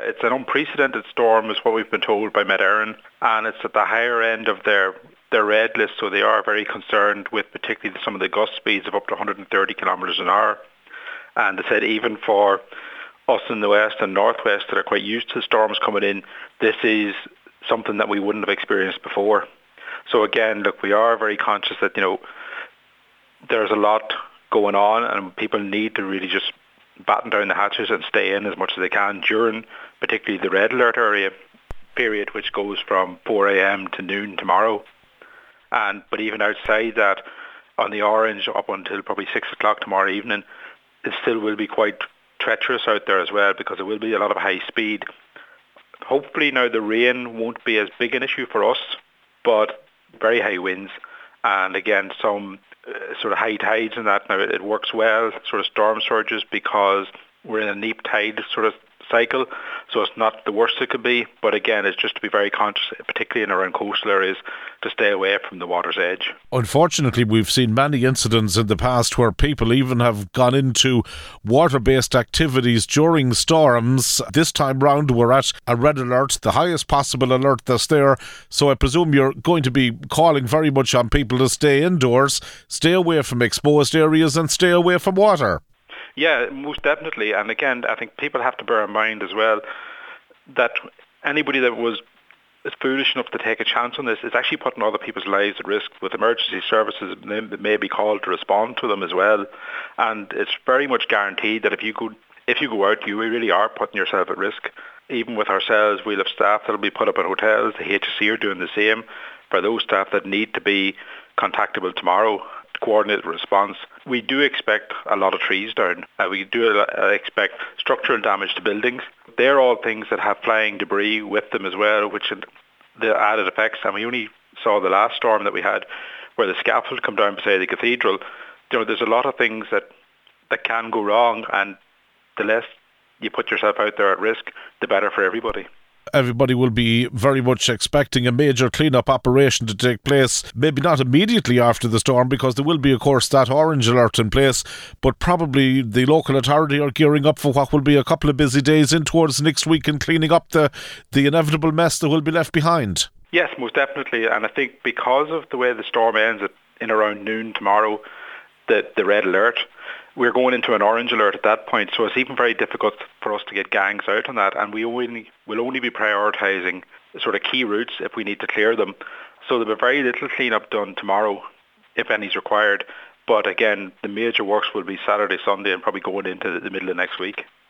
It's an unprecedented storm is what we've been told by Met Éireann, and it's at the higher end of their red list, so they are very concerned with particularly some of the gust speeds of up to 130 kilometres an hour. And they said even for us in the west and northwest that are quite used to storms coming in, this is something that we wouldn't have experienced before. So again, look, we are very conscious that, there's a lot going on and people need to really just batten down the hatches and stay in as much as they can during particularly the red alert area period, which goes from 4 a.m. to noon tomorrow. But even outside that, on the orange up until probably 6 o'clock tomorrow evening, it still will be quite treacherous out there as well, because there will be a lot of high speed. Hopefully now the rain won't be as big an issue for us, but very high winds, and again some sort of high tides and that. Now it works well, sort of storm surges, because we're in a neap tide sort of cycle, so it's not the worst it could be, but again it's just to be very conscious, particularly in around coastal areas, to stay away from the water's edge. Unfortunately, we've seen many incidents in the past where people even have gone into water-based activities during storms. This time round we're at a red alert, the highest possible alert that's there, so I presume you're going to be calling very much on people to stay indoors, stay away from exposed areas and stay away from water. Yeah, most definitely. And again, I think people have to bear in mind as well that anybody that is foolish enough to take a chance on this is actually putting other people's lives at risk, with emergency services that may be called to respond to them as well. And it's very much guaranteed that if you go out, you really are putting yourself at risk. Even with ourselves, we'll have staff that will be put up in hotels. The HSE are doing the same for those staff that need to be contactable tomorrow. Coordinated response. We do expect a lot of trees down. We do expect structural damage to buildings. They're all things that have flying debris with them as well, which are the added effects. And we only saw the last storm that we had where the scaffold come down beside the cathedral. There's a lot of things that can go wrong, and the less you put yourself out there at risk, the better for everybody. Everybody will be very much expecting a major clean-up operation to take place, maybe not immediately after the storm, because there will be, of course, that orange alert in place, but probably the local authority are gearing up for what will be a couple of busy days in towards next week and cleaning up the inevitable mess that will be left behind. Yes, most definitely, and I think because of the way the storm ends in around noon tomorrow, the red alert, we're going into an orange alert at that point, so it's even very difficult for us to get gangs out on that, and we'll only be prioritising sort of key routes if we need to clear them. So there'll be very little clean-up done tomorrow, if any is required, but again, the major works will be Saturday, Sunday, and probably going into the middle of next week.